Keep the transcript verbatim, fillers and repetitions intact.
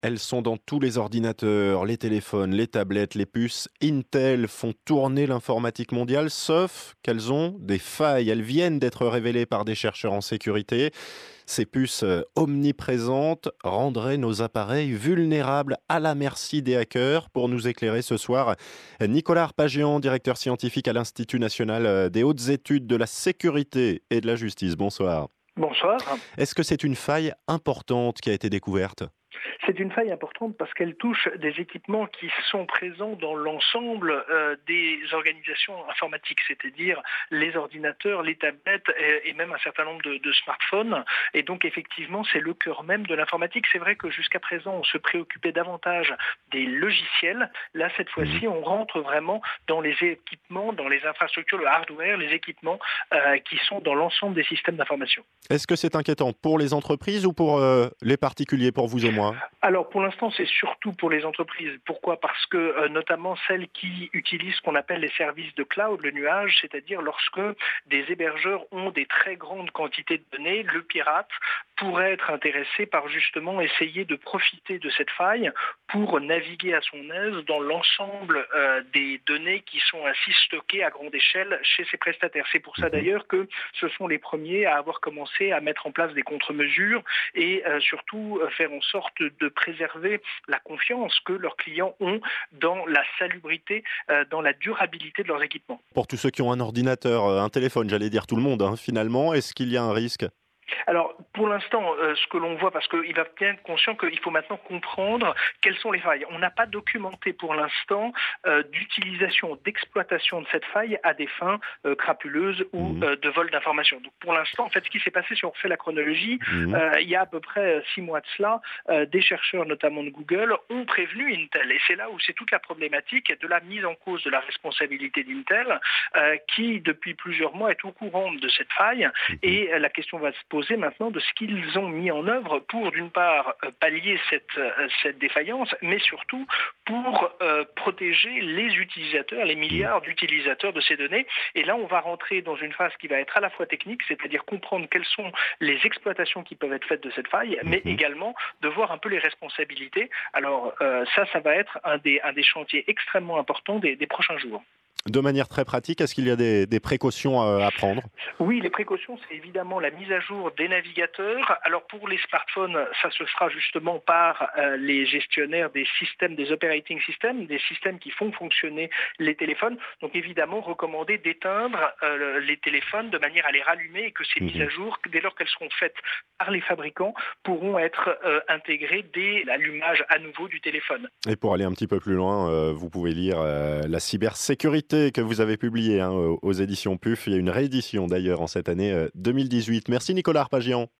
Elles sont dans tous les ordinateurs, les téléphones, les tablettes, les puces. Intel font tourner l'informatique mondiale, sauf qu'elles ont des failles. Elles viennent d'être révélées par des chercheurs en sécurité. Ces puces euh, omniprésentes rendraient nos appareils vulnérables à la merci des hackers. Pour nous éclairer ce soir, Nicolas Arpagian, directeur scientifique à l'Institut national euh, des hautes études de la sécurité et de la justice. Bonsoir. Bonsoir. Est-ce que c'est une faille importante qui a été découverte ? C'est une faille importante parce qu'elle touche des équipements qui sont présents dans l'ensemble euh, des organisations informatiques, c'est-à-dire les ordinateurs, les tablettes et, et même un certain nombre de, de smartphones. Et donc effectivement, c'est le cœur même de l'informatique. C'est vrai que jusqu'à présent, on se préoccupait davantage des logiciels. Là, cette fois-ci, on rentre vraiment dans les équipements, dans les infrastructures, le hardware, les équipements euh, qui sont dans l'ensemble des systèmes d'information. Est-ce que c'est inquiétant pour les entreprises ou pour euh, les particuliers, pour vous et moi ? Alors pour l'instant, c'est surtout pour les entreprises. Pourquoi ? Parce que euh, notamment celles qui utilisent ce qu'on appelle les services de cloud, le nuage, c'est-à-dire lorsque des hébergeurs ont des très grandes quantités de données, le pirate pourrait être intéressé par justement essayer de profiter de cette faille pour naviguer à son aise dans l'ensemble euh, des données qui sont ainsi stockées à grande échelle chez ses prestataires. C'est pour ça d'ailleurs que ce sont les premiers à avoir commencé à mettre en place des contre-mesures et euh, surtout euh, faire en sorte de préserver la confiance que leurs clients ont dans la salubrité, euh, dans la durabilité de leurs équipements. Pour tous ceux qui ont un ordinateur, euh, un téléphone, j'allais dire tout le monde, hein, finalement, est-ce qu'il y a un risque ? Alors, pour l'instant, euh, ce que l'on voit, parce qu'il va bien être conscient qu'il faut maintenant comprendre quelles sont les failles. On n'a pas documenté pour l'instant euh, d'utilisation, d'exploitation de cette faille à des fins euh, crapuleuses ou Mmh. euh, de vol d'informations. Donc, pour l'instant, en fait, ce qui s'est passé, si on refait la chronologie, Mmh. euh, il y a à peu près six mois de cela, euh, des chercheurs, notamment de Google, ont prévenu Intel. Et c'est là où c'est toute la problématique de la mise en cause de la responsabilité d'Intel, euh, qui, depuis plusieurs mois, est au courant de cette faille. Mmh. Et euh, la question va se poser maintenant de ce qu'ils ont mis en œuvre pour, d'une part, euh, pallier cette, euh, cette défaillance, mais surtout pour euh, protéger les utilisateurs, les milliards d'utilisateurs de ces données. Et là, on va rentrer dans une phase qui va être à la fois technique, c'est-à-dire comprendre quelles sont les exploitations qui peuvent être faites de cette faille, mais également de voir un peu les responsabilités. Alors euh, ça, ça va être un des, un des chantiers extrêmement importants des, des prochains jours. De manière très pratique, est-ce qu'il y a des, des précautions euh, à prendre ? Oui, les précautions, c'est évidemment la mise à jour des navigateurs. Alors pour les smartphones, ça se fera justement par euh, les gestionnaires des systèmes, des operating systems, des systèmes qui font fonctionner les téléphones. Donc évidemment, recommander d'éteindre euh, les téléphones de manière à les rallumer et que ces Mmh. mises à jour, dès lors qu'elles seront faites par les fabricants, pourront être euh, intégrées dès l'allumage à nouveau du téléphone. Et pour aller un petit peu plus loin, euh, vous pouvez lire euh, la cybersécurité que vous avez publiée hein, aux éditions P U F. Il y a une réédition d'ailleurs en cette année euh, deux mille dix-huit. Merci Nicolas Arpagian.